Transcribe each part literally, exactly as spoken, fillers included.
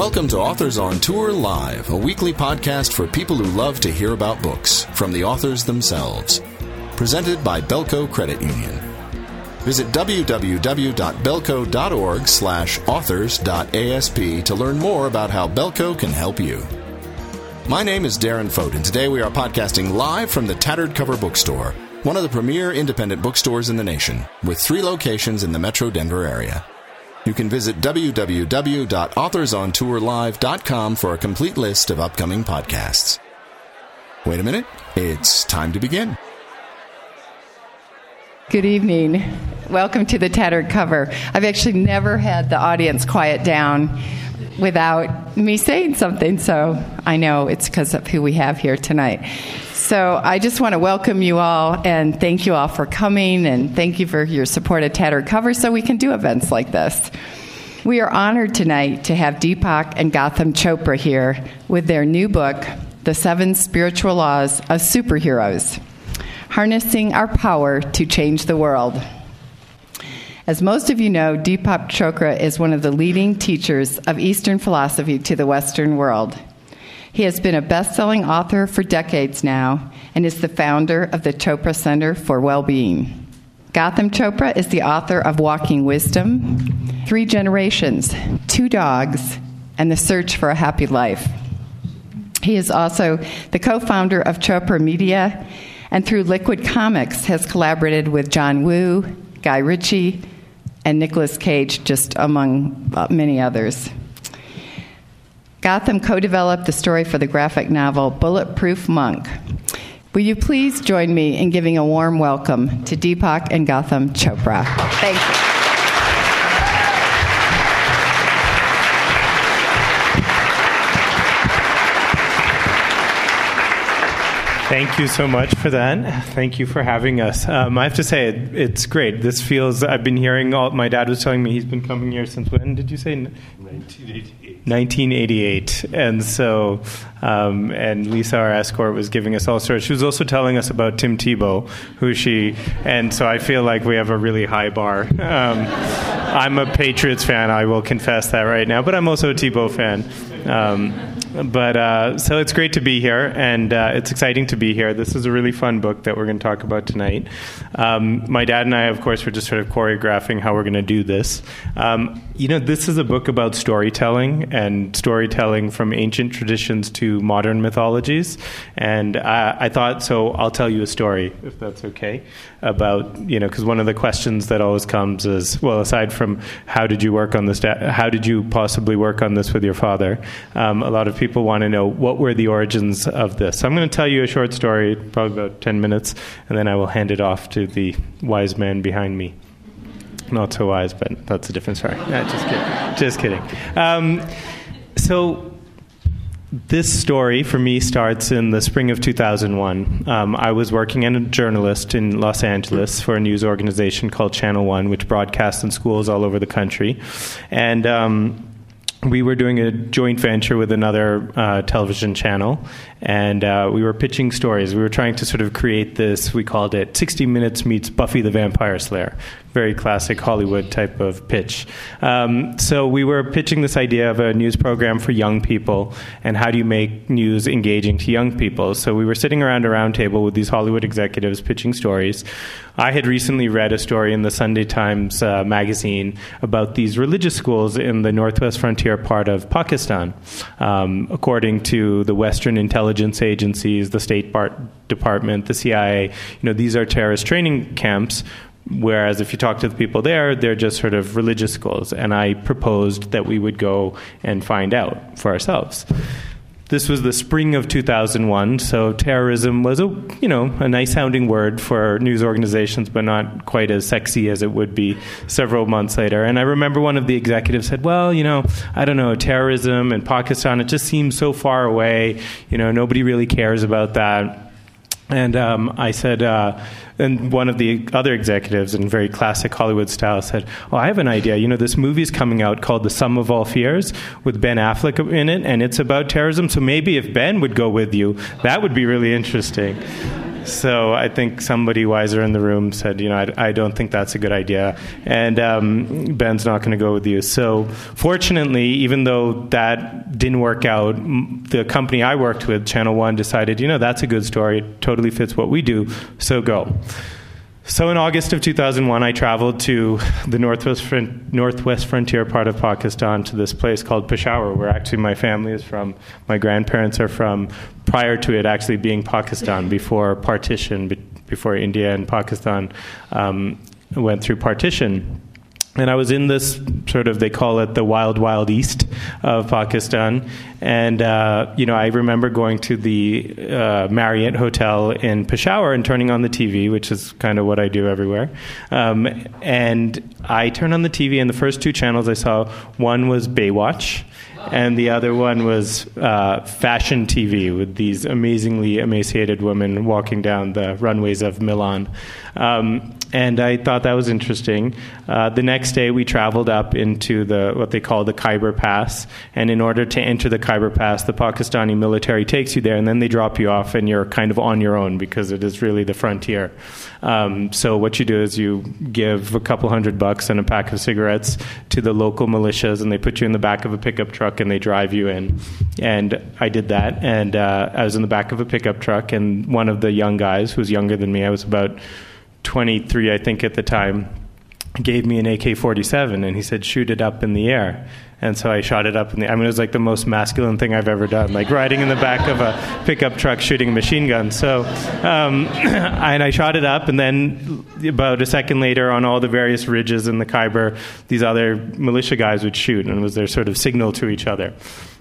Welcome to Authors on Tour Live, a weekly podcast for people who love to hear about books from the authors themselves. Presented by Belco Credit Union. Visit w w w dot belco dot org slash authors dot a s p to learn more about how Belco can help you. My name is Darren Fote, and today we are podcasting live from the Tattered Cover Bookstore, one of the premier independent bookstores in the nation, with three locations in the Metro Denver area. You can visit w w w dot authors on tour live dot com for a complete list of upcoming podcasts. Wait a minute, it's time to begin. Good evening. Welcome to the Tattered Cover. I've actually never had the audience quiet down without me saying something, so I know it's because of who we have here tonight. So I just want to welcome you all and thank you all for coming, and thank you for your support of Tattered Cover so we can do events like this. We are honored tonight to have Deepak and Gautam Chopra here with their new book, The Seven Spiritual Laws of Superheroes: Harnessing Our Power to Change the World. As most of you know, Deepak Chopra is one of the leading teachers of Eastern philosophy to the Western world. He has been a best-selling author for decades now and is the founder of the Chopra Center for Well-Being. Gautam Chopra is the author of Walking Wisdom, Three Generations, Two Dogs, and The Search for a Happy Life. He is also the co-founder of Chopra Media, and through Liquid Comics has collaborated with John Woo, Guy Ritchie, and Nicolas Cage, just among uh, many others. Gautam co-developed the story for the graphic novel Bulletproof Monk. Will you please join me in giving a warm welcome to Deepak and Gautam Chopra? Thank you. Thank you so much for that. Thank you for having us. Um, I have to say, it, it's great. This feels, I've been hearing, all, my dad was telling me he's been coming here since when did you say? nineteen eighty-eight. nineteen eighty-eight. And so, um, and Lisa, our escort, was giving us all sorts. She was also telling us about Tim Tebow, who she, and so I feel like we have a really high bar. Um, I'm a Patriots fan, I will confess that right now, but I'm also a Tebow fan. Um, But uh, so it's great to be here, and uh, it's exciting to be here. This is a really fun book that we're going to talk about tonight. Um, my dad and I, of course, were just sort of choreographing how we're going to do this. Um, you know, this is a book about storytelling, and storytelling from ancient traditions to modern mythologies. And uh, I thought, so I'll tell you a story, if that's okay, about, you know, because one of the questions that always comes is, well, aside from how did you work on this, how did you possibly work on this with your father? Um, a lot of people want to know what were the origins of this. So I'm going to tell you a short story, probably about ten minutes, and then I will hand it off to the wise man behind me. Not so wise, but that's a different story. No, just kidding. Just kidding. Um, so this story for me starts in the spring of two thousand one. Um, I was working as a journalist in Los Angeles for a news organization called Channel One, which broadcasts in schools all over the country. And um, we were doing a joint venture with another uh, television channel, and uh, we were pitching stories. We were trying to sort of create this, we called it sixty minutes meets Buffy the Vampire Slayer. Very classic Hollywood type of pitch. Um, so we were pitching this idea of a news program for young people, and how do you make news engaging to young people? So we were sitting around a round table with these Hollywood executives pitching stories. I had recently read a story in the Sunday Times uh, magazine about these religious schools in the northwest frontier part of Pakistan. Um, according to the Western intelligence agencies, the State Bar- Department, the C I A, you know, these are terrorist training camps. Whereas if you talk to the people there, they're just sort of religious schools. And I proposed that we would go and find out for ourselves. This was the spring of two thousand one, so terrorism was a, you know, a nice-sounding word for news organizations, but not quite as sexy as it would be several months later. And I remember one of the executives said, well, you know, I don't know, terrorism in Pakistan, it just seems so far away. You know, nobody really cares about that. And um, I said, uh, and one of the other executives in very classic Hollywood style said, oh, I have an idea. You know, this movie's coming out called The Sum of All Fears with Ben Affleck in it, and it's about terrorism. So maybe if Ben would go with you, that would be really interesting. So I think somebody wiser in the room said, you know, I, I don't think that's a good idea, and um, Ben's not going to go with you. So fortunately, even though that didn't work out, the company I worked with, Channel One, decided, you know, that's a good story. It totally fits what we do, so go. So in August of two thousand one, I traveled to the northwest front, northwest frontier part of Pakistan, to this place called Peshawar, where actually my family is from. My grandparents are from, prior to it actually being Pakistan, before partition, before India and Pakistan um, went through partition. And I was in this sort of, they call it the wild, wild east of Pakistan. And, uh, you know, I remember going to the uh, Marriott Hotel in Peshawar and turning on the T V, which is kind of what I do everywhere. Um, and I turned on the T V, and the first two channels I saw, one was Baywatch, and the other one was uh, fashion T V with these amazingly emaciated women walking down the runways of Milan. Um, and I thought that was interesting. Uh, the next day, we traveled up into the what they call the Khyber Pass. And in order to enter the Khyber Pass, the Pakistani military takes you there, and then they drop you off, and you're kind of on your own because it is really the frontier. Um, so what you do is you give a couple hundred bucks and a pack of cigarettes to the local militias, and they put you in the back of a pickup truck, and they drive you in. And I did that, and uh, I was in the back of a pickup truck, and one of the young guys, who was younger than me, I was about twenty-three, I think, at the time, gave me an A K forty-seven, and he said, shoot it up in the air. And so I shot it up in the, I mean, it was like the most masculine thing I've ever done, like riding in the back of a pickup truck shooting a machine gun. So, um, and I shot it up, and then about a second later, on all the various ridges in the Khyber, these other militia guys would shoot, and it was their sort of signal to each other.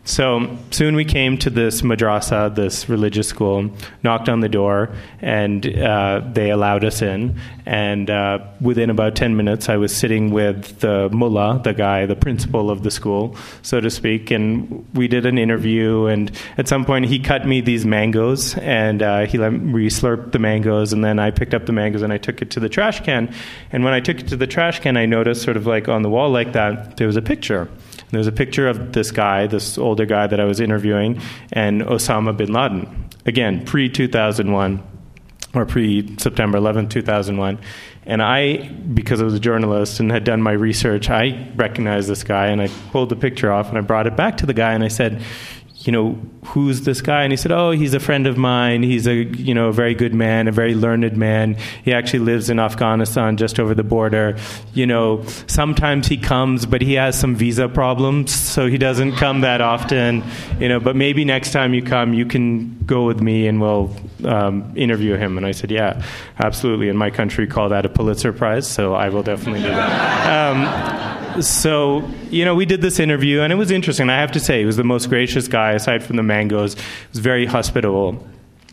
So soon we came to this madrasa, this religious school, knocked on the door, and uh, they allowed us in. And uh, within about ten minutes, I was sitting with the mullah, the guy, the principal of the school, so to speak, and we did an interview. And at some point, he cut me these mangoes, and uh, he let me slurp the mangoes, and then I picked up the mangoes and I took it to the trash can. And when I took it to the trash can, I noticed sort of like on the wall like that, there was a picture. There was a picture of this guy, this older guy that I was interviewing, and Osama bin Laden. Again, pre two thousand one, or pre-September eleventh, two thousand one. And I, because I was a journalist and had done my research, I recognized this guy, and I pulled the picture off, and I brought it back to the guy, and I said, you know, who's this guy? And he said, oh, he's a friend of mine. He's a, you know, a very good man, a very learned man. He actually lives in Afghanistan, just over the border. You know, sometimes he comes, but he has some visa problems, so he doesn't come that often. You know, but maybe next time you come, you can go with me and we'll um, interview him. And I said, yeah, absolutely. In my country, call that a Pulitzer Prize, so I will definitely do that. Um, So, you know, we did this interview, and it was interesting. I have to say, he was the most gracious guy, aside from the mangoes. He was very hospitable.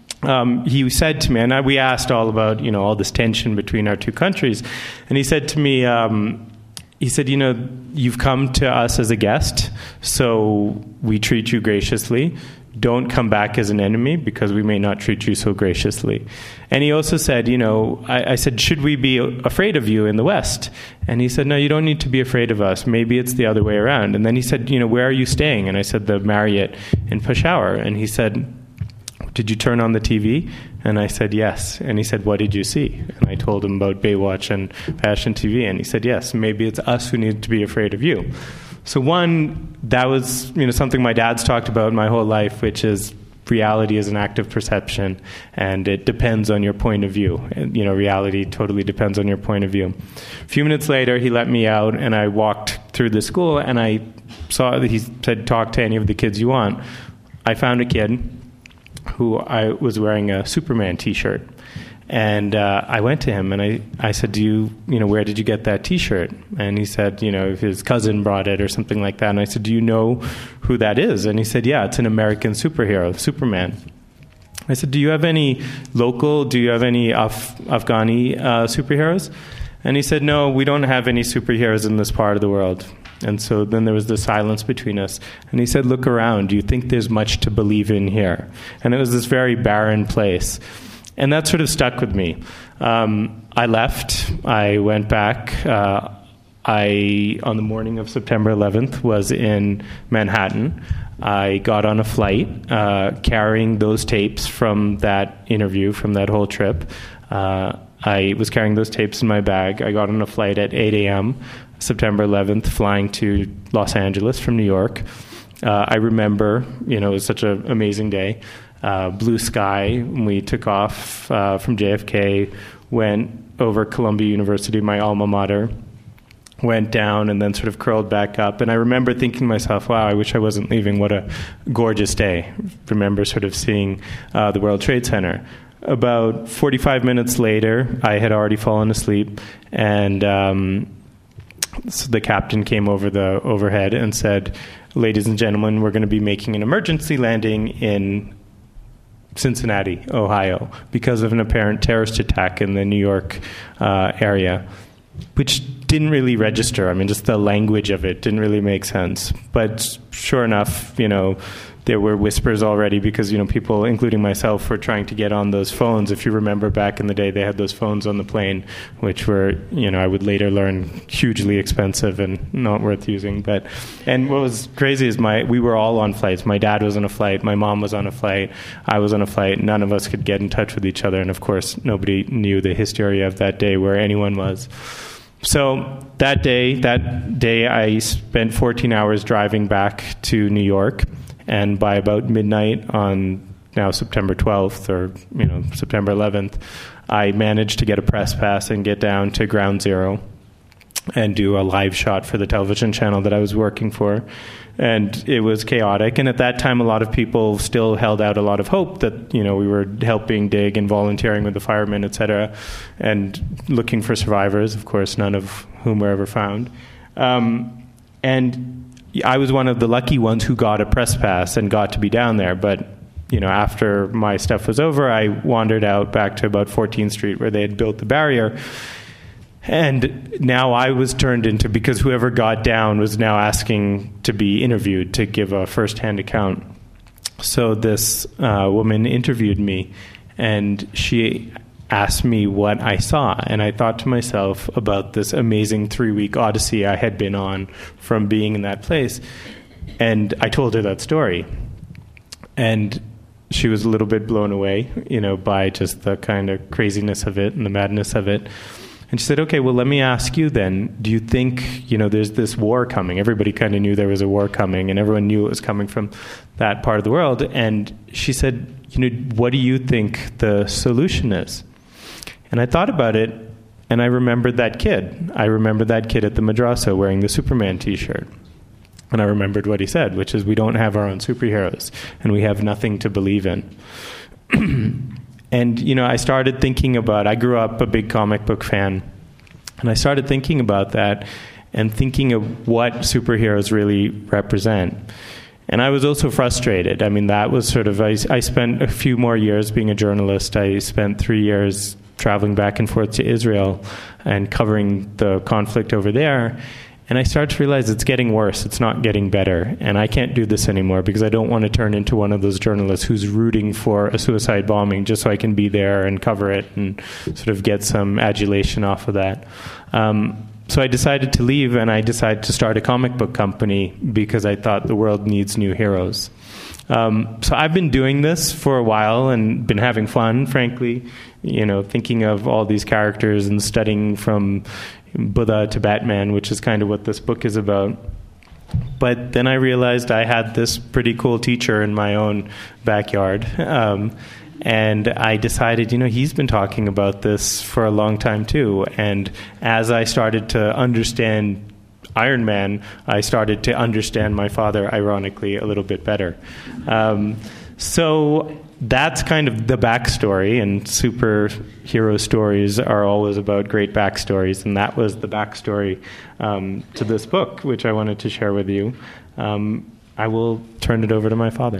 Um, he said to me, and I, we asked all about, you know, all this tension between our two countries, and he said to me, um, he said, you know, you've come to us as a guest, so we treat you graciously. Don't come back as an enemy, because we may not treat you so graciously. And he also said, you know, I, I said, should we be afraid of you in the West? And he said, no, you don't need to be afraid of us. Maybe it's the other way around. And then he said, you know, where are you staying? And I said, the Marriott in Peshawar. And he said, did you turn on the T V? And I said, yes. And he said, what did you see? And I told him about Baywatch and fashion T V. And he said, yes, maybe it's us who need to be afraid of you. So one, that was, you know, something my dad's talked about my whole life, which is reality is an act of perception, and it depends on your point of view. And, you know, reality totally depends on your point of view. A few minutes later, he let me out, and I walked through the school, and I saw that he said, talk to any of the kids you want. I found a kid who I was wearing a Superman T-shirt. And uh, I went to him and I, I said, do you, you know, where did you get that T-shirt? And he said, you know, if his cousin brought it or something like that. And I said, do you know who that is? And he said, yeah, it's an American superhero, Superman. I said, do you have any local, do you have any Af- Afghani uh, superheroes? And he said, no, we don't have any superheroes in this part of the world. And so then there was the silence between us. And he said, look around. Do you think there's much to believe in here? And it was this very barren place. And that sort of stuck with me. Um, I left. I went back. Uh, I, on the morning of September eleventh, was in Manhattan. I got on a flight uh, carrying those tapes from that interview, from that whole trip. Uh, I was carrying those tapes in my bag. I got on a flight at eight a.m., September eleventh, flying to Los Angeles from New York. Uh, I remember, you know, it was such an amazing day. Uh, blue sky. We took off uh, from J F K, went over Columbia University, my alma mater, went down and then sort of curled back up. And I remember thinking to myself, wow, I wish I wasn't leaving. What a gorgeous day. Remember sort of seeing uh, the World Trade Center. About forty-five minutes later, I had already fallen asleep, and um, so the captain came over the overhead and said, ladies and gentlemen, we're going to be making an emergency landing in Cincinnati, Ohio, because of an apparent terrorist attack in the New York uh, area, which didn't really register. I mean, just the language of it didn't really make sense. But sure enough, you know, there were whispers already because, you know, people, including myself, were trying to get on those phones. If you remember back in the day, they had those phones on the plane, which were, you know, I would later learn hugely expensive and not worth using. But, and what was crazy is my, we were all on flights. My dad was on a flight. My mom was on a flight. I was on a flight. None of us could get in touch with each other. And of course, nobody knew the history of that day, where anyone was. So that day, that day, I spent fourteen hours driving back to New York. And by about midnight on now September twelfth or, you know, September eleventh, I managed to get a press pass and get down to Ground Zero and do a live shot for the television channel that I was working for. And it was chaotic. And at that time, a lot of people still held out a lot of hope that, you know, we were helping dig and volunteering with the firemen, et cetera, and looking for survivors, of course, none of whom were ever found. Um, and I was one of the lucky ones who got a press pass and got to be down there. But, you know, after my stuff was over, I wandered out back to about fourteenth Street where they had built the barrier. And now I was turned into, because whoever got down was now asking to be interviewed, to give a first-hand account. So this uh, woman interviewed me, and she asked me what I saw. And I thought to myself about this amazing three-week odyssey I had been on from being in that place. And I told her that story. And she was a little bit blown away, you know, by just the kind of craziness of it and the madness of it. And she said, okay, well, let me ask you then, do you think, you know, there's this war coming? Everybody kind of knew there was a war coming, and everyone knew it was coming from that part of the world. And she said, you know, what do you think the solution is? And I thought about it, and I remembered that kid. I remembered that kid at the madrasa wearing the Superman T-shirt. And I remembered what he said, which is, we don't have our own superheroes, and we have nothing to believe in. And, you know, I started thinking about, I grew up a big comic book fan, and I started thinking about that and thinking of what superheroes really represent. And I was also frustrated. I mean, that was sort of, I, I spent a few more years being a journalist. I spent three years traveling back and forth to Israel and covering the conflict over there. And I started to realize it's getting worse. It's not getting better. And I can't do this anymore because I don't want to turn into one of those journalists who's rooting for a suicide bombing just so I can be there and cover it and sort of get some adulation off of that. Um, so I decided to leave, and I decided to start a comic book company because I thought the world needs new heroes. Um, so I've been doing this for a while and been having fun, frankly, you know, thinking of all these characters and studying from Buddha to Batman, which is kind of what this book is about. But then I realized I had this pretty cool teacher in my own backyard. Um, and I decided, you know, he's been talking about this for a long time too. And as I started to understand Iron Man, I started to understand my father, ironically, a little bit better. Um, so that's kind of the backstory, and superhero stories are always about great backstories, and that was the backstory um, to this book, which I wanted to share with you. Um, I will turn it over to my father.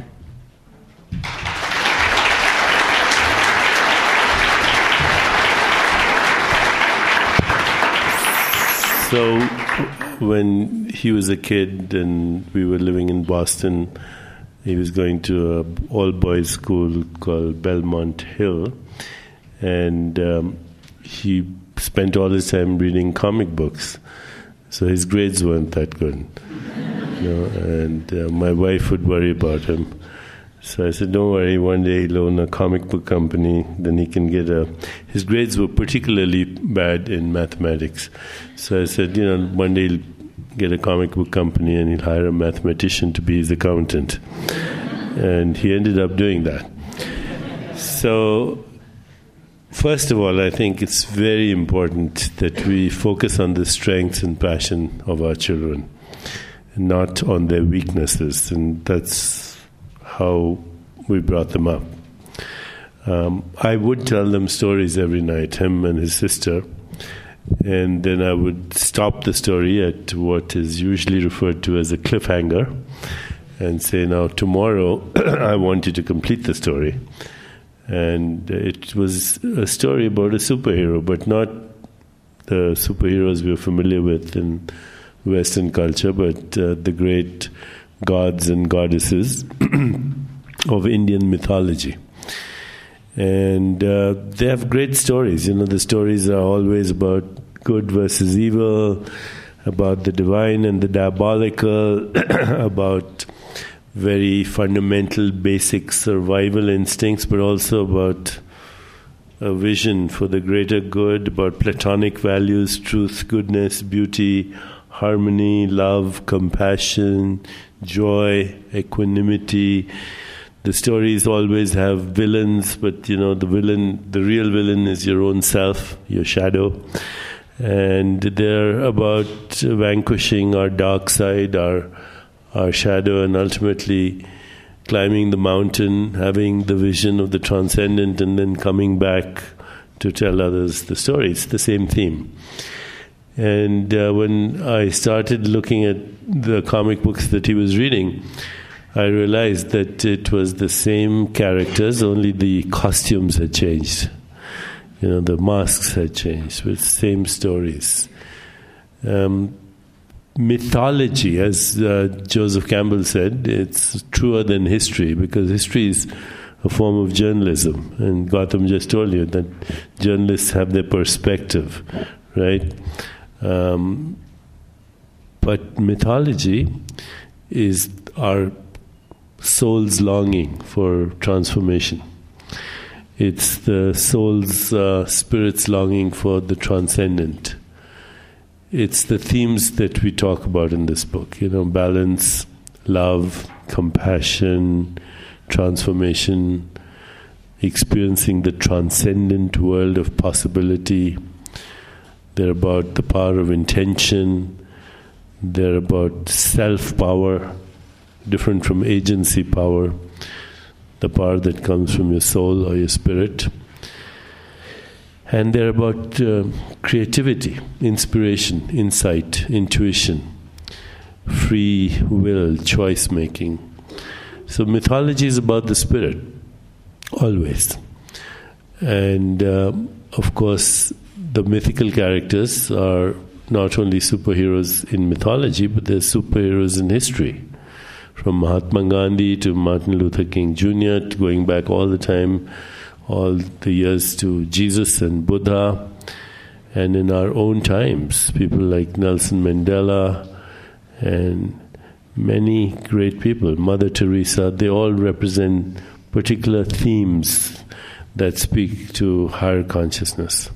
So when he was a kid and we were living in Boston, he was going to an all-boys school called Belmont Hill, and um, he spent all his time reading comic books. So his grades weren't that good. You know, and uh, my wife would worry about him. So I said, don't worry, one day he'll own a comic book company, then he can get a... His grades were particularly bad in mathematics. So I said, you know, one day he'll get a comic book company and he'll hire a mathematician to be his accountant. And he ended up doing that. So, first of all, I think it's very important that we focus on the strengths and passion of our children, not on their weaknesses. And that's how we brought them up. Um, I would tell them stories every night, him and his sister, and then I would stop the story at what is usually referred to as a cliffhanger and say, now tomorrow I want you to complete the story. And it was a story about a superhero, but not the superheroes we're familiar with in Western culture, but uh, the great gods and goddesses of Indian mythology. And uh, they have great stories. You know, the stories are always about good versus evil, about the divine and the diabolical, about very fundamental, basic survival instincts, but also about a vision for the greater good, about platonic values, truth, goodness, beauty, harmony, love, compassion, joy, equanimity. The stories always have villains, but you know, the villain, the real villain is your own self, your shadow. And they're about vanquishing our dark side, our our shadow, and ultimately climbing the mountain, having the vision of the transcendent, and then coming back to tell others the story. It's the same theme. And uh, when I started looking at the comic books that he was reading, I realized that it was the same characters, only the costumes had changed. You know, the masks had changed, with same stories. Um, mythology, as uh, Joseph Campbell said, it's truer than history, because history is a form of journalism. And Gautam just told you that journalists have their perspective, right? Um, but mythology is our soul's longing for transformation. It's the soul's, uh, spirit's longing for the transcendent. It's the themes that we talk about in this book, you know, balance, love, compassion, transformation, experiencing the transcendent world of possibility. They're about the power of intention. They're about self-power, different from agency power, the power that comes from your soul or your spirit. And they're about uh, creativity, inspiration, insight, intuition, free will, choice making. So mythology is about the spirit, always. And uh, of course, the mythical characters are not only superheroes in mythology, but they're superheroes in history. From Mahatma Gandhi to Martin Luther King Junior, to going back all the time, all the years to Jesus and Buddha. And in our own times, people like Nelson Mandela and many great people, Mother Teresa, they all represent particular themes that speak to higher consciousness.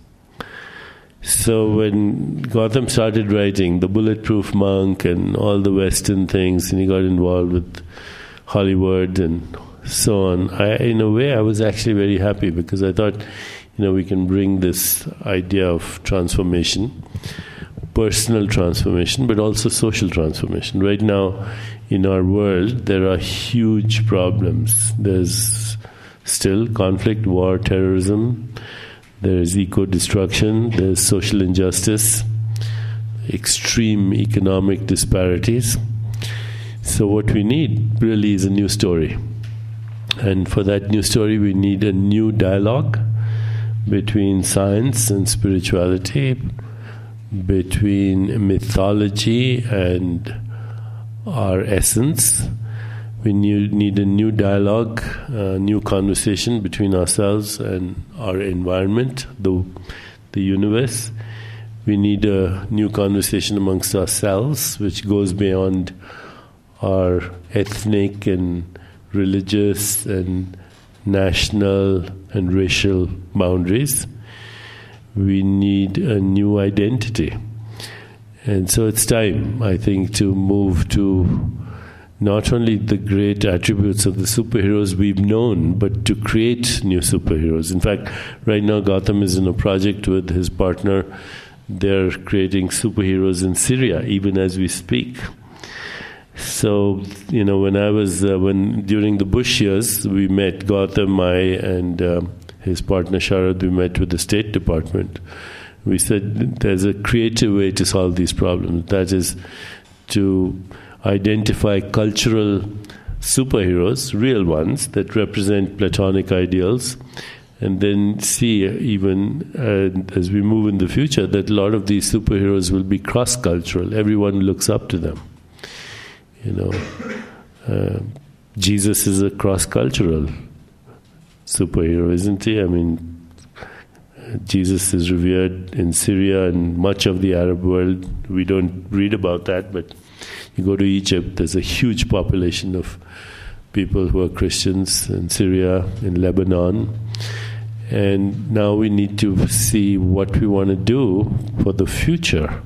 So when Gautam started writing The Bulletproof Monk and all the Western things, and he got involved with Hollywood and so on, I, in a way I was actually very happy, because I thought, you know, we can bring this idea of transformation, personal transformation, but also social transformation. Right now in our world there are huge problems. There's still conflict, war, terrorism. There's eco-destruction, there's social injustice, extreme economic disparities. So what we need really is a new story. And for that new story, we need a new dialogue between science and spirituality, between mythology and our essence. We need a new dialogue, a new conversation between ourselves and our environment, the, the universe. We need a new conversation amongst ourselves, which goes beyond our ethnic and religious and national and racial boundaries. We need a new identity. And so it's time, I think, to move to not only the great attributes of the superheroes we've known, but to create new superheroes. In fact, right now Gautam is in a project with his partner. They're creating superheroes in Syria, even as we speak. So, you know, when I was, uh, when during the Bush years, we met, Gautam, I, and uh, his partner Sharad, we met with the State Department. We said there's a creative way to solve these problems. That is to identify cultural superheroes, real ones, that represent Platonic ideals, and then see, even uh, as we move in the future, that a lot of these superheroes will be cross-cultural. Everyone looks up to them. You know, uh, Jesus is a cross-cultural superhero, isn't he? I mean, Jesus is revered in Syria and much of the Arab world. We don't read about that, but you go to Egypt, there's a huge population of people who are Christians in Syria, in Lebanon. And now we need to see what we want to do for the future,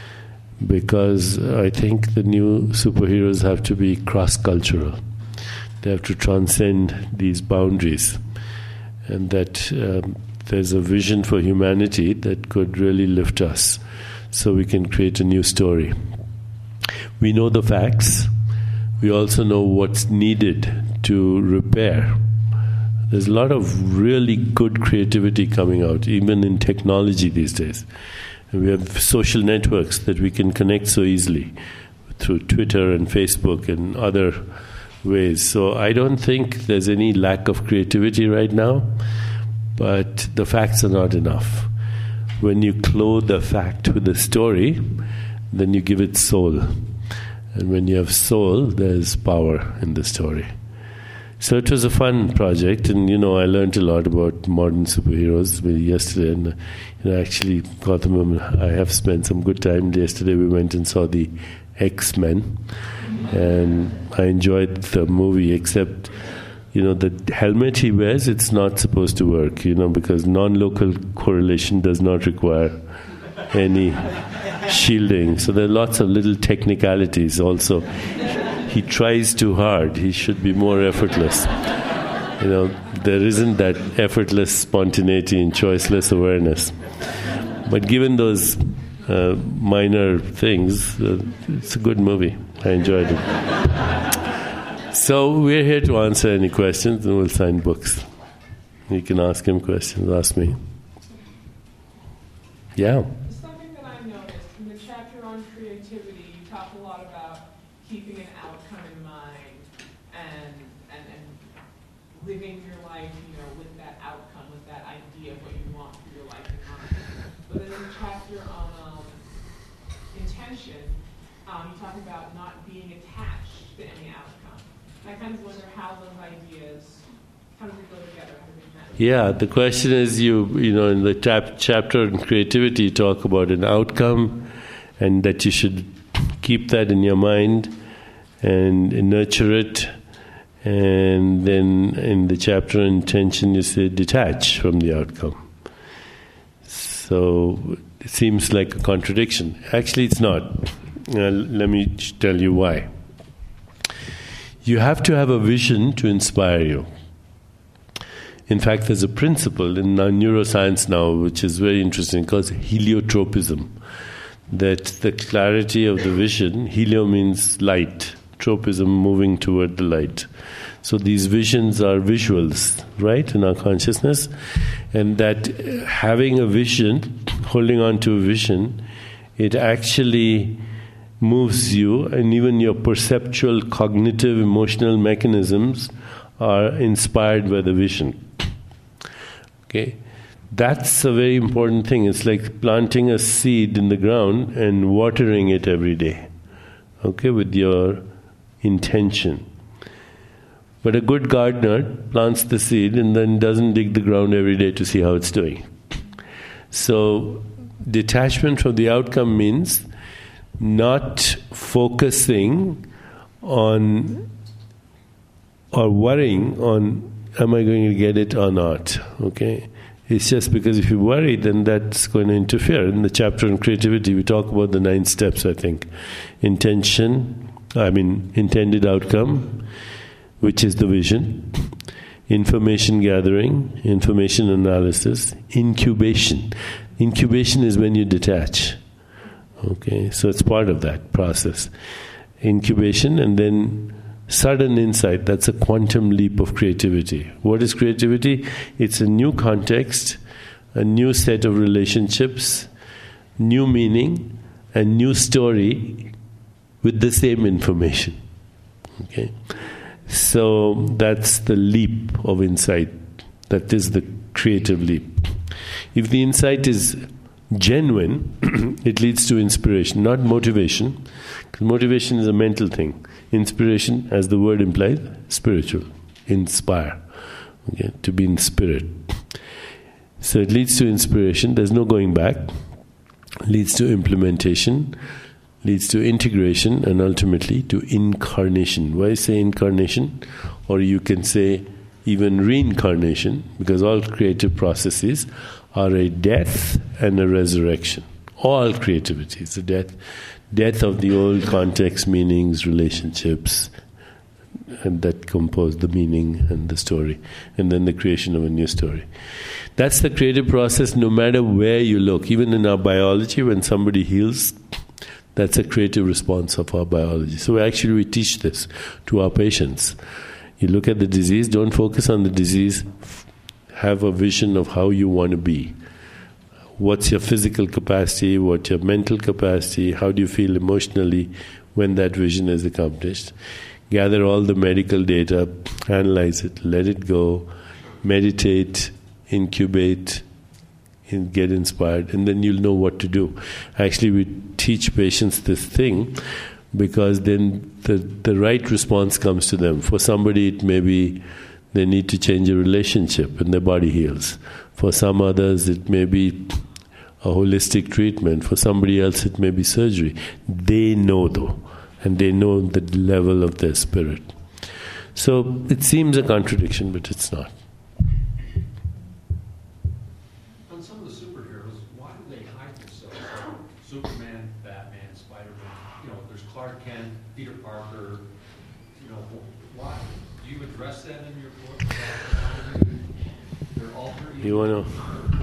because I think the new superheroes have to be cross-cultural. They have to transcend these boundaries, and that um, there's a vision for humanity that could really lift us so we can create a new story. We know the facts. We also know what's needed to repair. There's a lot of really good creativity coming out, even in technology these days. And we have social networks that we can connect so easily through Twitter and Facebook and other ways. So I don't think there's any lack of creativity right now, but the facts are not enough. When you clothe a fact with a story, then you give it soul. And when you have soul, there's power in the story. So it was a fun project, and, you know, I learned a lot about modern superheroes yesterday, and, you know, actually, Gautam, I have spent some good time. Yesterday we went and saw the X-Men, and I enjoyed the movie, except, you know, the helmet he wears, it's not supposed to work, you know, because non-local correlation does not require any shielding. So there are lots of little technicalities also. He tries too hard. He should be more effortless. You know, there isn't that effortless spontaneity and choiceless awareness. But given those uh, minor things, uh, it's a good movie. I enjoyed it. So we're here to answer any questions, and we'll sign books. You can ask him questions. Ask me. Yeah. Something that I noticed in the chapter on creativity, you talk a lot about keeping an outcome in mind and and, and living your life, you know, with that outcome, with that idea of what you want for your life in mind. But then in the chapter on um, intention, um, you talk about not being attached to any outcome. And I kind of wonder how those ideas, how do they go together? How do they match? Yeah, the question is, you you know, in the chap- chapter on creativity, you talk about an outcome, and that you should keep that in your mind and nurture it. And then in the chapter on intention, you say detach from the outcome. So it seems like a contradiction. Actually, it's not. Uh, let me tell you why. You have to have a vision to inspire you. In fact, there's a principle in neuroscience now which is very interesting, called heliotropism. That the clarity of the vision, helio means light, tropism moving toward the light. So these visions are visuals, right, in our consciousness. And that having a vision, holding on to a vision, it actually moves you, and even your perceptual, cognitive, emotional mechanisms are inspired by the vision. Okay? That's a very important thing. It's like planting a seed in the ground and watering it every day, okay, with your intention. But a good gardener plants the seed and then doesn't dig the ground every day to see how it's doing. So detachment from the outcome means not focusing on or worrying on, am I going to get it or not? Okay, it's just because if you worry, then that's going to interfere. In the chapter on creativity, we talk about the nine steps, I think. Intention, I mean, intended outcome, which is the vision. Information gathering, information analysis, incubation. Incubation is when you detach. Okay, so it's part of that process. Incubation, and then sudden insight. That's a quantum leap of creativity. What is creativity? It's a new context, a new set of relationships, new meaning, a new story with the same information. Okay, so that's the leap of insight. That is the creative leap. If the insight is genuine, it leads to inspiration, not motivation. Because motivation is a mental thing. Inspiration, as the word implies, spiritual. Inspire. Okay, to be in spirit. So it leads to inspiration. There's no going back. Leads to implementation. Leads to integration, and ultimately to incarnation. Why say incarnation? Or you can say even reincarnation, because all creative processes are a death and a resurrection. All creativity is a death, death of the old context, meanings, relationships, and that compose the meaning and the story, and then the creation of a new story. That's the creative process no matter where you look. Even in our biology, when somebody heals, that's a creative response of our biology. So actually we teach this to our patients. You look at the disease, don't focus on the disease, have a vision of how you want to be. What's your physical capacity, what's your mental capacity, how do you feel emotionally when that vision is accomplished. Gather all the medical data, analyze it, let it go, meditate, incubate, and get inspired, and then you'll know what to do. Actually, we teach patients this thing because then the, the right response comes to them. For somebody, it may be they need to change a relationship and their body heals. For some others, it may be a holistic treatment. For somebody else, it may be surgery. They know, though, and they know the level of their spirit. So it seems a contradiction, but it's not. On some of the superheroes, why do they hide themselves? Superman, Batman, Spider-Man, you know, there's Clark Kent, Peter Parker, you know, why? Do you address that in your book? Their alter ego? You want to...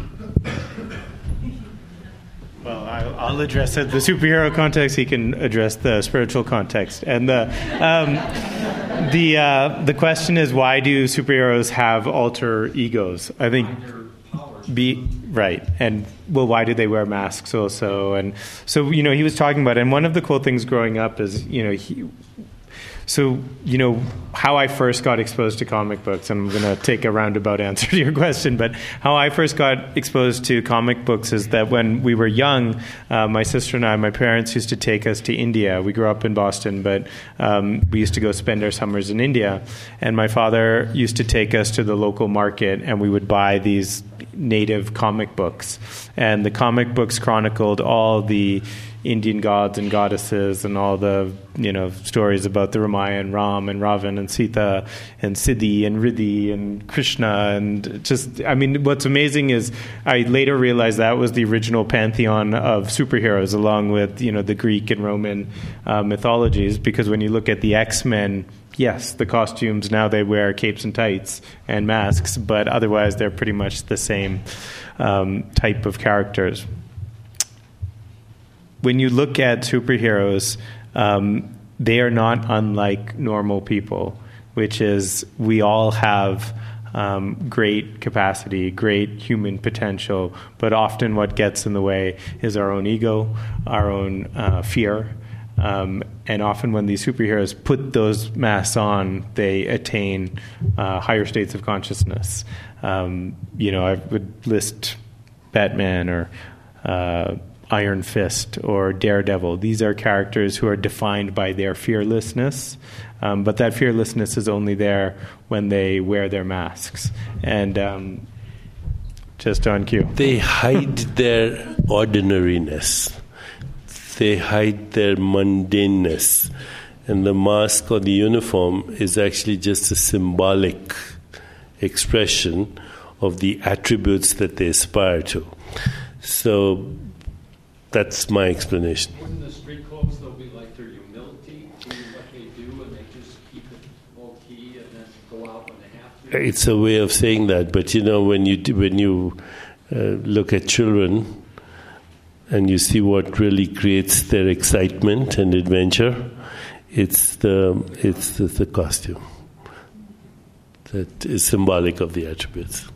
Well, I'll, I'll address it. The superhero context. He can address the spiritual context. And the um, the uh, the question is, why do superheroes have alter egos? I think be right. And well, why do they wear masks also? And so, you know, he was talking about it. And one of the cool things growing up is, you know, he. So, you know, how I first got exposed to comic books, and I'm going to take a roundabout answer to your question, but how I first got exposed to comic books is that when we were young, uh, my sister and I, my parents used to take us to India. We grew up in Boston, but um, we used to go spend our summers in India. And my father used to take us to the local market, and we would buy these native comic books. And the comic books chronicled all the Indian gods and goddesses and all the, you know, stories about the Ramayana and Ram and Ravan and Sita and Siddhi and Riddhi and Krishna. And just, I mean, what's amazing is I later realized that was the original pantheon of superheroes, along with, you know, the Greek and Roman uh, mythologies, because when you look at the X-Men, yes, the costumes, now they wear capes and tights and masks, but otherwise they're pretty much the same um, type of characters. When you look at superheroes, um, they are not unlike normal people, which is we all have um, great capacity, great human potential, but often what gets in the way is our own ego, our own uh, fear. Um, and often when these superheroes put those masks on, they attain uh, higher states of consciousness. Um, you know, I would list Batman or uh, Iron Fist or Daredevil. These are characters who are defined by their fearlessness, um, but that fearlessness is only there when they wear their masks. And um, just on cue. They hide their ordinariness. They hide their mundaneness. And the mask or the uniform is actually just a symbolic expression of the attributes that they aspire to. So that's my explanation. Wouldn't the street clothes, though, be like their humility, doing what they do, and they just keep it low-key and then go out when they have to? It's a way of saying that, but you know, when you when you uh, look at children and you see what really creates their excitement and adventure, it's the it's the, the costume that is symbolic of the attributes.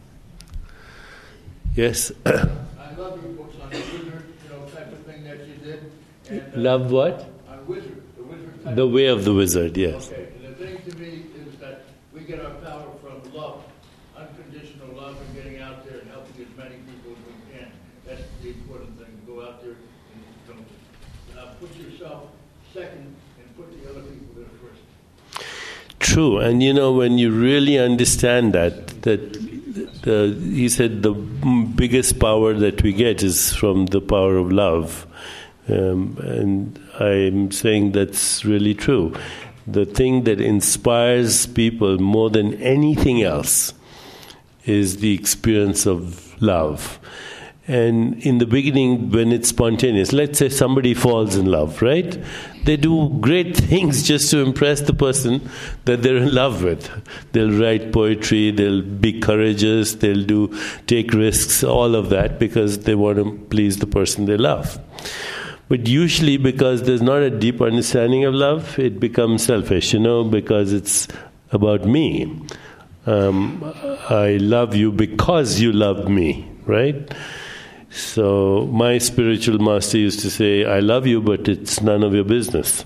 Yes. I love your books on the wizard, you know, type of thing that you did. And, uh, Love what? on wizard, the wizard type. The way of the wizard. Yes. Okay, and the thing to me is that we get our power from love, unconditional love, and getting out there and helping as many people as we can. That's the important thing. Go out there and don't uh, put yourself second and put the other people there first. True, and you know, when you really understand that, that the, he said the biggest power that we get is from the power of love. Um, and I'm saying that's really true. The thing that inspires people more than anything else is the experience of love. And in the beginning, when it's spontaneous, let's say somebody falls in love, right? They do great things just to impress the person that they're in love with. They'll write poetry, they'll be courageous, they'll do take risks, all of that, because they want to please the person they love. But usually, because there's not a deep understanding of love, it becomes selfish, you know, because it's about me. Um, I love you because you love me, right? So my spiritual master used to say, I love you, but it's none of your business.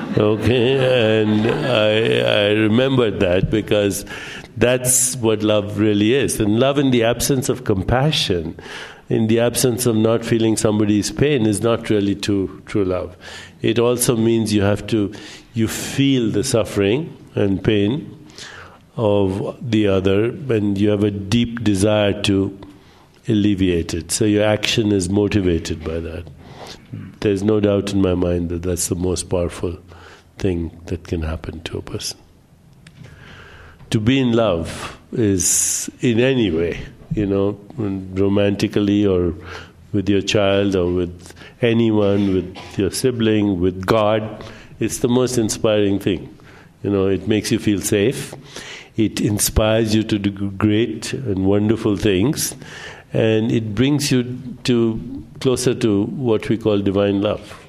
Okay? And I, I remembered that because that's what love really is. And love in the absence of compassion, in the absence of not feeling somebody's pain, is not really true, true love. It also means you have to, you feel the suffering and pain of the other, and you have a deep desire to alleviate it. So your action is motivated by that. There's no doubt in my mind that that's the most powerful thing that can happen to a person. To be in love is in any way, you know, romantically or with your child or with anyone, with your sibling, with God, it's the most inspiring thing. You know, it makes you feel safe. It inspires you to do great and wonderful things. And it brings you to closer to what we call divine love.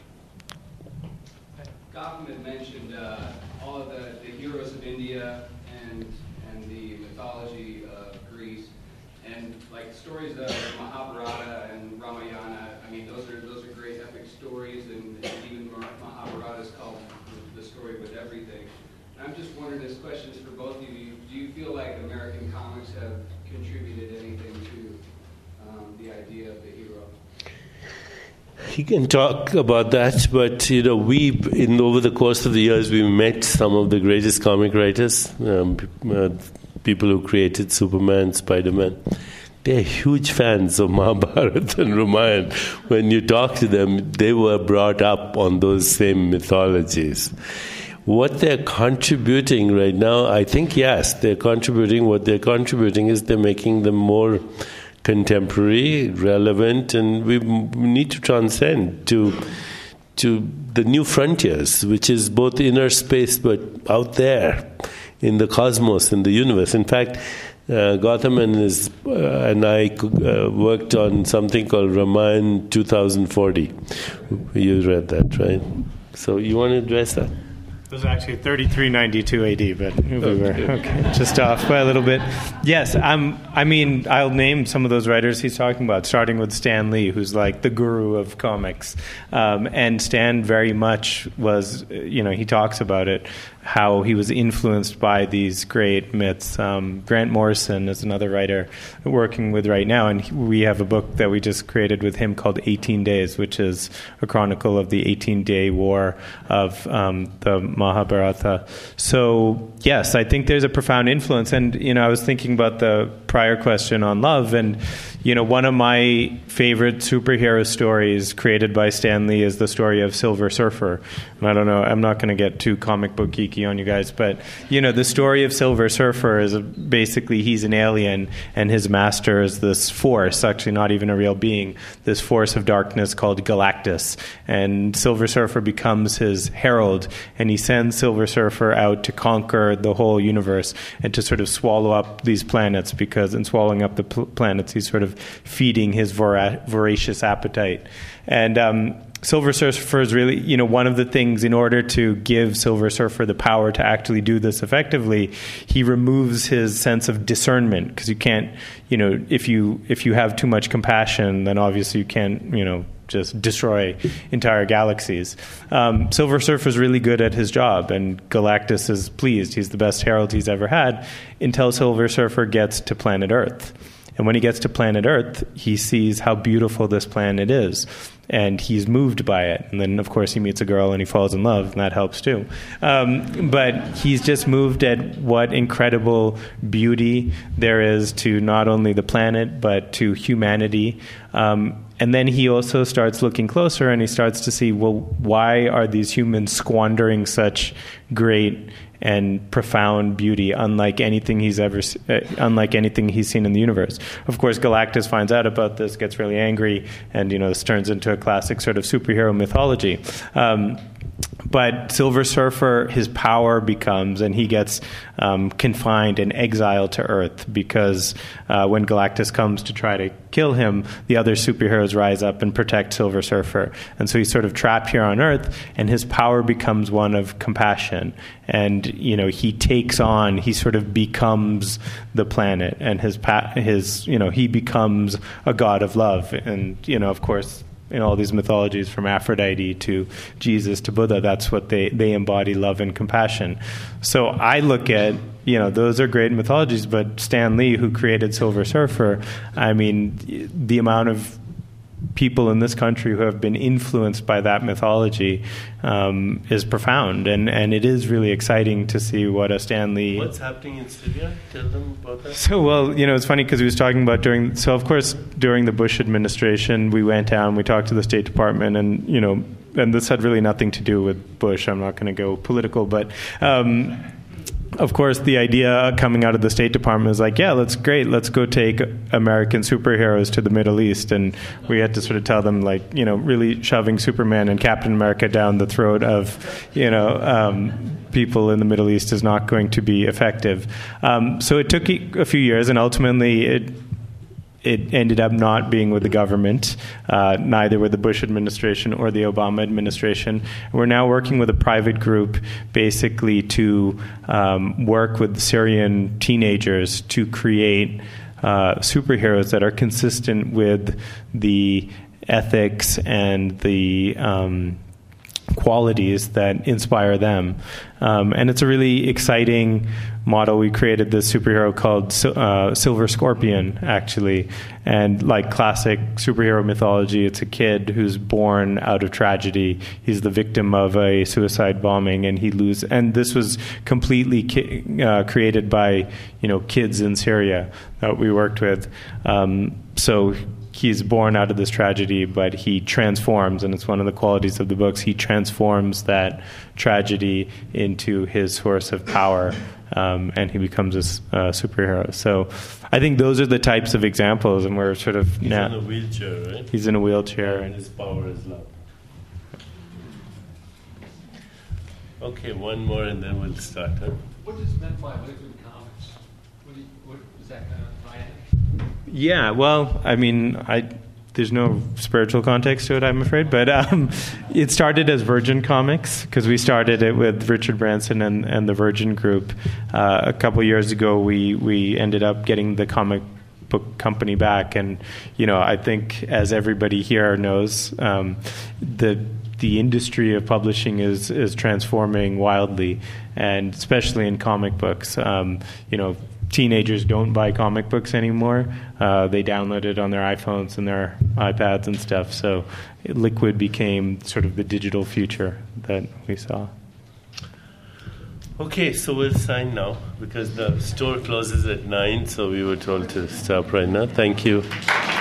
Gotham had mentioned uh, all of the, the heroes of India and and the mythology of Greece, and like stories of Mahabharata and Ramayana. I mean, those are those are great epic stories, and, and even Mahabharata is called the story with everything. And I'm just wondering, this question is for both of you. Do you feel like American comics have contributed anything to Um, the idea of the hero? He can talk about that, but you know, we in over the course of the years we met some of the greatest comic writers, um, uh, people who created Superman, Spider-Man. They're huge fans of Mahabharata and Ramayana. When you talk to them, they were brought up on those same mythologies. What they're contributing right now, I think, yes, they're contributing. What they're contributing is they're making them more contemporary, relevant, and we need to transcend to to the new frontiers, which is both inner space but out there in the cosmos, in the universe. In fact, uh, Gautam and, his, uh, and I uh, worked on something called Ramayana twenty forty. You read that, right? So you want to address that? It was actually thirty-three ninety-two A D, but we were okay, just off by a little bit. Yes, um, I mean, I'll name some of those writers he's talking about, starting with Stan Lee, who's like the guru of comics. Um, and Stan very much was, you know, he talks about it, how he was influenced by these great myths. Um, Grant Morrison is another writer working with right now, and we have a book that we just created with him called eighteen days, which is a chronicle of the eighteen-day war of um, the Mahabharata. So, yes, I think there's a profound influence. And, you know, I was thinking about the prior question on love, and, you know, one of my favorite superhero stories created by Stan Lee is the story of Silver Surfer. And I don't know, I'm not going to get too comic book geeky on you guys, but, you know, the story of Silver Surfer is a, basically he's an alien and his master is this force, actually not even a real being, this force of darkness called Galactus. And Silver Surfer becomes his herald, and he sends Silver Surfer out to conquer the whole universe and to sort of swallow up these planets, because in swallowing up the pl- planets, he's sort of feeding his vora- voracious appetite. And um, Silver Surfer is really, you know, one of the things, in order to give Silver Surfer the power to actually do this effectively, he removes his sense of discernment, because you can't, you know, if you if you have too much compassion, then obviously you can't, you know, just destroy entire galaxies. Um, Silver Surfer is really good at his job, and Galactus is pleased. He's the best herald he's ever had, until Silver Surfer gets to planet Earth. And when he gets to planet Earth, he sees how beautiful this planet is, and he's moved by it. And then, of course, he meets a girl and he falls in love, and that helps too. Um, but he's just moved at what incredible beauty there is to not only the planet, but to humanity. Um, and then he also starts looking closer, and he starts to see, well, why are these humans squandering such great and profound beauty, unlike anything he's ever, uh, unlike anything he's seen in the universe. Of course, Galactus finds out about this, gets really angry, and you know this turns into a classic sort of superhero mythology. Um, But Silver Surfer, his power becomes, and he gets um, confined and exiled to Earth, because uh, when Galactus comes to try to kill him, the other superheroes rise up and protect Silver Surfer. And so he's sort of trapped here on Earth, and his power becomes one of compassion. And, you know, he takes on, he sort of becomes the planet, and his, pa- his you know, he becomes a god of love. And, you know, of course, in all these mythologies, from Aphrodite to Jesus to Buddha, that's what they, they embody, love and compassion. So I look at, you know, those are great mythologies, but Stan Lee, who created Silver Surfer, I mean, the amount of people in this country who have been influenced by that mythology um, is profound, and, and it is really exciting to see what a Stan Lee... What's happening in Syria? Tell them about that. So, well, you know, it's funny because he was talking about during... So, of course, during the Bush administration, we went down, we talked to the State Department, and, you know, and this had really nothing to do with Bush. I'm not going to go political, but... Um, Of course, the idea coming out of the State Department is like, yeah, that's great. Let's go take American superheroes to the Middle East. And we had to sort of tell them, like, you know, really shoving Superman and Captain America down the throat of, you know, um, people in the Middle East is not going to be effective. Um, so it took a few years, and ultimately it it ended up not being with the government, uh, neither with the Bush administration or the Obama administration. We're now working with a private group basically to um, work with Syrian teenagers to create uh, superheroes that are consistent with the ethics and the um, qualities that inspire them. Um, and it's a really exciting model. We created this superhero called uh, Silver Scorpion, actually. And like classic superhero mythology, it's a kid who's born out of tragedy. He's the victim of a suicide bombing, and he loses. And this was completely ki- uh, created by, you know, kids in Syria that we worked with. Um, so he's born out of this tragedy, but he transforms, and it's one of the qualities of the books. He transforms that tragedy into his source of power, um, and he becomes a uh, superhero. So I think those are the types of examples, and we're sort of... He's now, in a wheelchair, right? He's in a wheelchair. And his power is love. Okay, one more, and then we'll start. Huh? What is meant by liquid comics? What, do you, what is that kind of tie-in? Yeah, well, I mean, I there's no spiritual context to it, I'm afraid, but um, it started as Virgin Comics, because we started it with Richard Branson and, and the Virgin Group. Uh, a couple years ago, we, we ended up getting the comic book company back, and, you know, I think, as everybody here knows, um, the the industry of publishing is is transforming wildly, and especially in comic books. Um, you know, teenagers don't buy comic books anymore. Uh, they download it on their iPhones and their iPads and stuff. So Liquid became sort of the digital future that we saw. Okay, so we'll sign now because the store closes at nine, so we were told to stop right now. Thank you.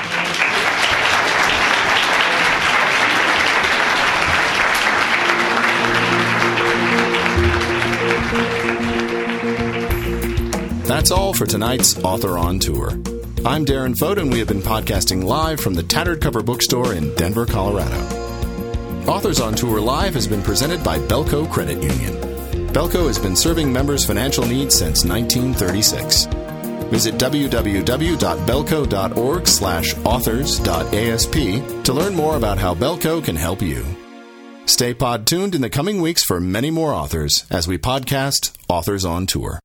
That's all for tonight's Author on Tour. I'm Darren Fote, and we have been podcasting live from the Tattered Cover Bookstore in Denver, Colorado. Authors on Tour Live has been presented by Belco Credit Union. Belco has been serving members' financial needs since nineteen thirty-six. Visit www.belco.org slash authors.asp to learn more about how Belco can help you. Stay pod tuned in the coming weeks for many more authors as we podcast Authors on Tour.